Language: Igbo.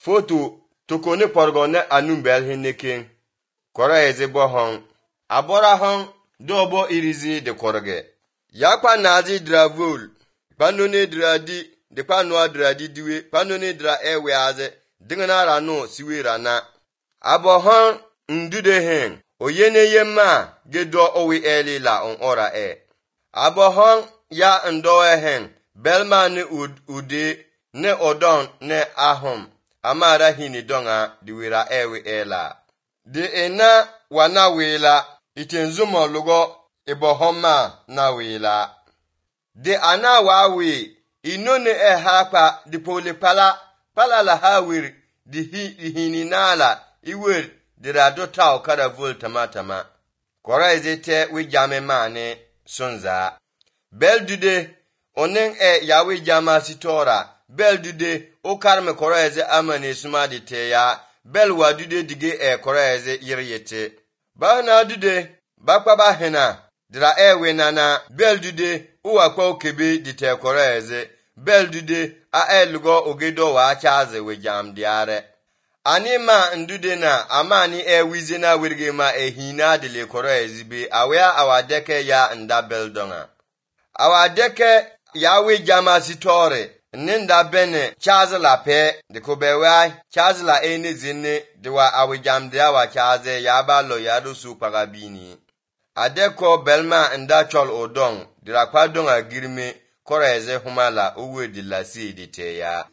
Foto tokone porgone anumbel hinneking. Kora eze bohong. Abora hong dobo irizi de korge. Yakwa nazi dravul. Panone dradi de panwa dradi diwe. Panone dra ewe aze. Dingana rano siwe rana. Abohong ndude heng. Oyene yema gedo owi eli la on ora e. Abohong ya ndoe heng. Belma ne ude ne odon ne ahom. Amara hini donga diwira ewe ela. De ena wana wela itenzumo lugo ibohoma na wela. De ana wawe inone hapa di pole pala la hawir di hini nala iwer di rado tau kada vul tamatama. Kora ezete we jame mane sunza. Beldude onen yawe jama sitora. Beldude o karme kora eze amane sumadi teya. Belwa dude dige kora eze yiriyete. Bahana dude bakpa bahena dira wenana. Beldude uwa kwa ukebe dite kora eze. Beldude lugo ogedo wa achaze we jam diare. Anima ndude na amani wizina wirge ma hina dile kora eze be awea awadeke ya nda beldonga. Awadeke yawe jama sitore. Ninda bene chazla pe de kubewai chazla ene zinne de wa awijamdia wa chaze yaba lo yadu su pagabini. Adeko belma nda chol odong dira kwadong agirme koreze humala uwe dilasi diteya.